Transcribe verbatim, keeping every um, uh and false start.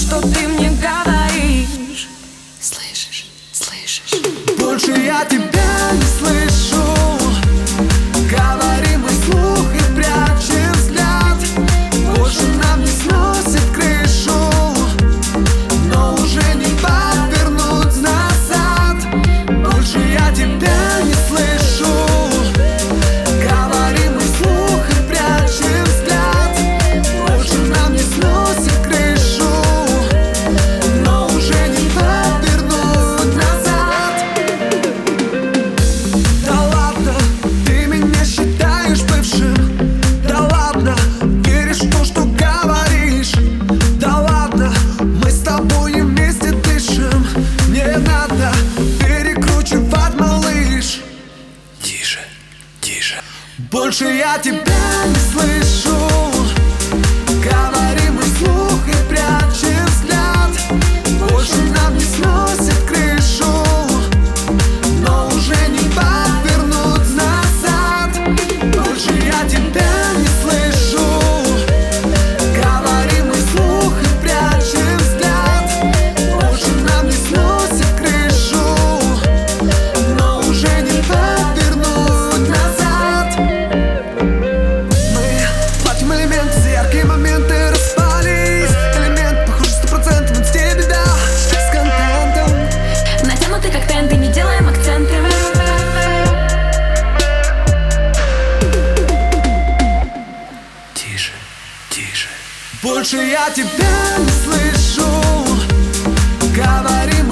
что ты мне говоришь. Слышишь, слышишь? Больше я тебя не слышу. Говорим мы вслух и прячем взгляд. Больше нам не сносит крышу, но уже не повернуть назад. Больше я тебя не слышу. Говорим мы вслух и прячем взгляд. Больше нам не сносит крышу, но уже не повернуть назад. Да ладно, ты меня считаешь бывшим. Да ладно, веришь в то, что говоришь. Да ладно, мы с тобой вместе дышим. Не надо перекручивать, малыш. Тише, тише. Больше я тебя не слышу. Говорим мы вслух и прячем взгляд. Больше нам не сносит крышу, но уже не повернуть назад. Больше я тебя не слышу. Говорим мы вслух и прячем взгляд. Больше нам не сносит крышу, но уже не повернуть назад. Мы платим элементы за яркие моменты, распались. Элемент похож сто процентов, но тебе беда с контентом. Натянуты как тенты, не делаем акценты. Тише, тише. Больше я тебя не слышу. Говорим